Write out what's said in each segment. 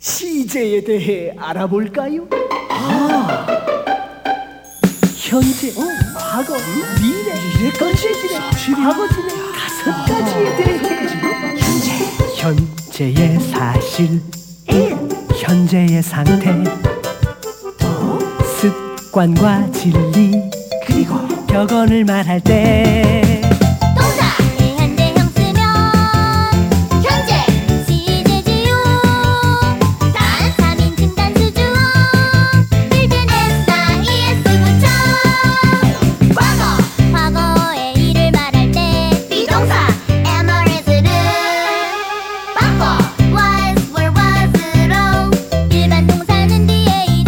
시제에 대해 알아볼까요? 현재, 과거, 미래까지 과거 진행 5가지에 대해 현재의 사실, 현재의 상태, 습관과 진리, 그리고 격언을 말할 때 동사의 현재형 쓰면 현재 시제지요. 단 3인칭 단수주어 빌드는 ES 붙여. 과거의 일을 말할 때 비동사 MRS를 바꿔. was were was로 일반 동사는 DAD.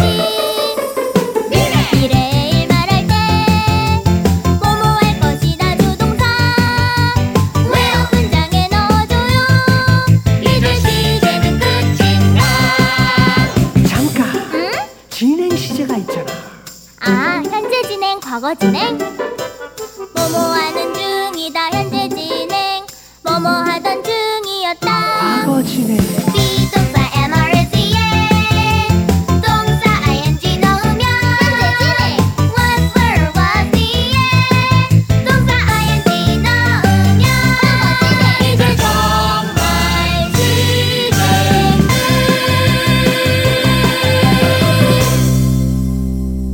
미래의 일 말할 때 뭐뭐 할 것이다 주동사 will 문장에 넣어줘요. 이제 시제는 끝인가? 잠깐! 진행 시제가 있잖아. 아, 현재 진행, 과거 진행. 뭐뭐 하는 중이다. 현재 진행, 뭐뭐 하던 중이었다. 과거 진행,